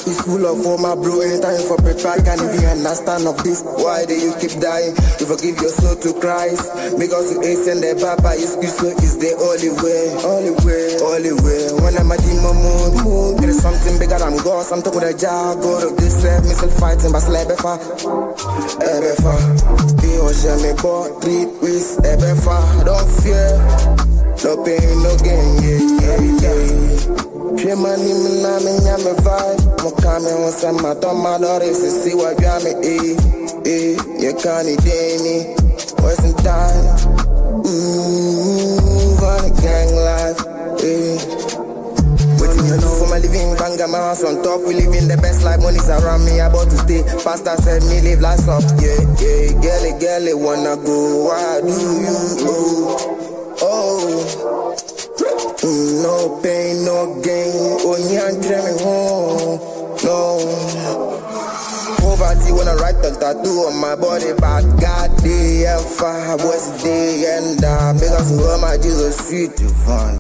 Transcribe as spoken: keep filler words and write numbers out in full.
is full of all my bro. Anytime for prepare, can't even understand of this. Why do you keep dying? You forgive your soul to Christ. Because you ain't send the Papa, you speak so is the only way. Only way, only way. When I'm a demon mood, mood. There is something bigger than God. Something with a jar, go to this self, missile fighting, but slap befa. Ebefa. He was me bought three weeks, Ebefa. Don't fear. No pain, no gain, yeah, yeah, yeah. She money, me na me nya me vibe. Mo kame on sa ma to ma do re se si wa bia me eh eh. You can't deny wasting time. Mmm, on a gang life, eh. Waiting you know for my living banga, my house on top. We live in the best life, money's around me, about to stay. Pastor said me live life up, yeah, yeah. Girlie, girlie, wanna go, why do you go? Oh, no pain, no gain. Oh, yeah, I'm dreaming home. No poverty when I write a tattoo on my body, but God, the Alpha, what's the day, and uh, because of all my Jesus, sweet to fun.